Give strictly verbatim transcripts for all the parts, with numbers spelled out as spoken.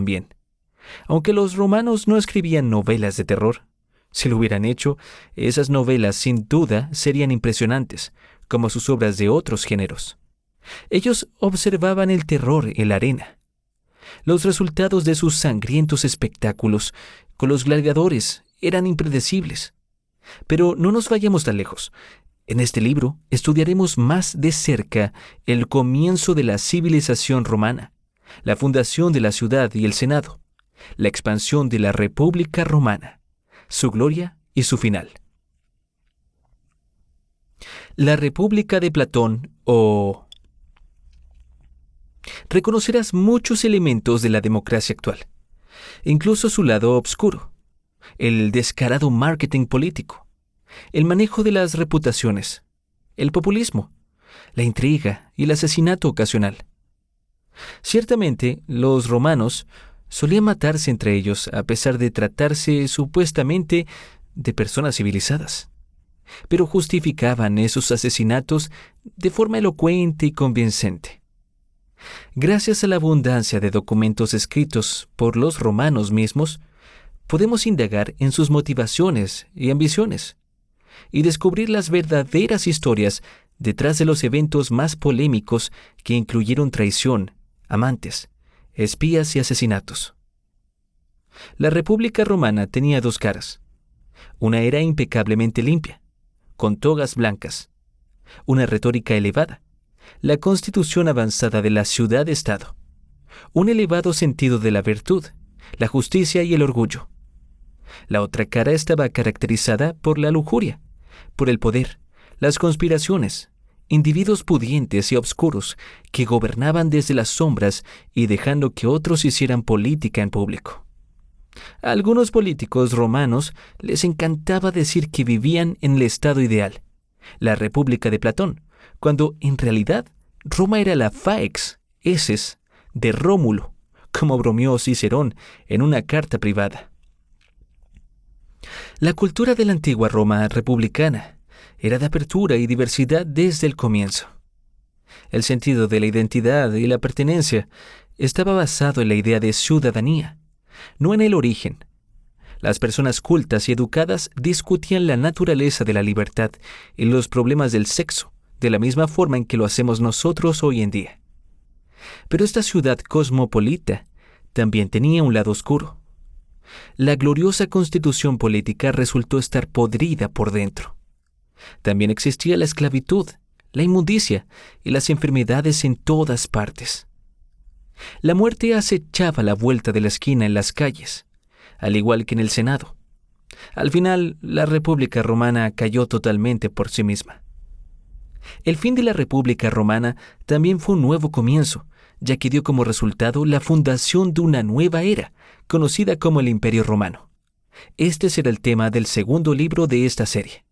también. Aunque los romanos no escribían novelas de terror, si lo hubieran hecho, esas novelas sin duda serían impresionantes, como sus obras de otros géneros. Ellos observaban el terror en la arena. Los resultados de sus sangrientos espectáculos con los gladiadores eran impredecibles. Pero no nos vayamos tan lejos. En este libro estudiaremos más de cerca el comienzo de la civilización romana, la fundación de la ciudad y el senado, la expansión de la República Romana, su gloria y su final. La República de Platón o... Reconocerás muchos elementos de la democracia actual, incluso su lado oscuro, el descarado marketing político, el manejo de las reputaciones, el populismo, la intriga y el asesinato ocasional. Ciertamente, los romanos solían matarse entre ellos a pesar de tratarse supuestamente de personas civilizadas, pero justificaban esos asesinatos de forma elocuente y convincente. Gracias a la abundancia de documentos escritos por los romanos mismos, podemos indagar en sus motivaciones y ambiciones y descubrir las verdaderas historias detrás de los eventos más polémicos que incluyeron traición, amantes, espías y asesinatos. La República Romana tenía dos caras. Una era impecablemente limpia, con togas blancas, una retórica elevada, la constitución avanzada de la ciudad-estado, un elevado sentido de la virtud, la justicia y el orgullo. La otra cara estaba caracterizada por la lujuria, por el poder, las conspiraciones, individuos pudientes y obscuros que gobernaban desde las sombras y dejando que otros hicieran política en público. A algunos políticos romanos les encantaba decir que vivían en el estado ideal, la República de Platón, cuando en realidad Roma era la faex eses de Rómulo, como bromeó Cicerón en una carta privada. La cultura de la antigua Roma republicana era de apertura y diversidad desde el comienzo. El sentido de la identidad y la pertenencia estaba basado en la idea de ciudadanía, no en el origen. Las personas cultas y educadas discutían la naturaleza de la libertad y los problemas del sexo, de la misma forma en que lo hacemos nosotros hoy en día. Pero esta ciudad cosmopolita también tenía un lado oscuro. La gloriosa constitución política resultó estar podrida por dentro. También existía la esclavitud, la inmundicia y las enfermedades en todas partes. La muerte acechaba a la vuelta de la esquina en las calles, al igual que en el Senado. Al final, la República Romana cayó totalmente por sí misma. El fin de la República Romana también fue un nuevo comienzo, ya que dio como resultado la fundación de una nueva era, conocida como el Imperio Romano. Este será el tema del segundo libro de esta serie.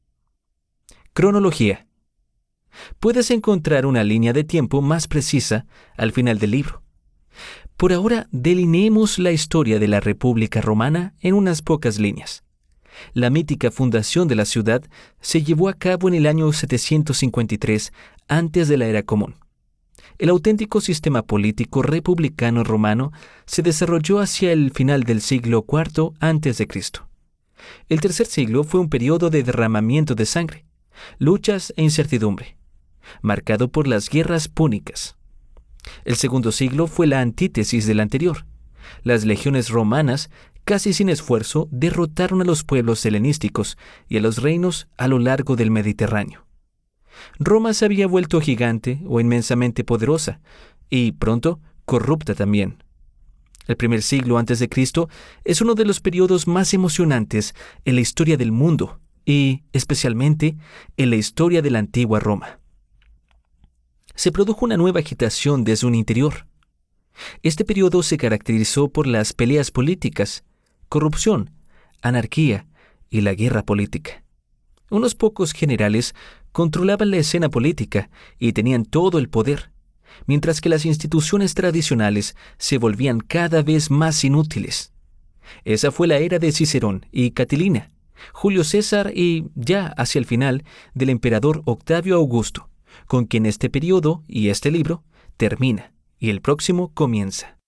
Cronología. Puedes encontrar una línea de tiempo más precisa al final del libro. Por ahora, delineemos la historia de la República Romana en unas pocas líneas. La mítica fundación de la ciudad se llevó a cabo en el año setecientos cincuenta y tres antes de la Era Común. El auténtico sistema político republicano romano se desarrolló hacia el final del siglo cuarto antes de Cristo. El tercer siglo fue un periodo de derramamiento de sangre, luchas e incertidumbre, marcado por las guerras púnicas. El segundo siglo fue la antítesis del anterior. Las legiones romanas, casi sin esfuerzo, derrotaron a los pueblos helenísticos y a los reinos a lo largo del Mediterráneo. Roma se había vuelto gigante o inmensamente poderosa, y pronto corrupta también. El primer siglo antes de Cristo es uno de los periodos más emocionantes en la historia del mundo y, especialmente, en la historia de la antigua Roma. Se produjo una nueva agitación desde un interior. Este periodo se caracterizó por las peleas políticas, corrupción, anarquía y la guerra política. Unos pocos generales controlaban la escena política y tenían todo el poder, mientras que las instituciones tradicionales se volvían cada vez más inútiles. Esa fue la era de Cicerón y Catilina, Julio César y, ya hacia el final, del emperador Octavio Augusto, con quien este periodo y este libro termina y el próximo comienza.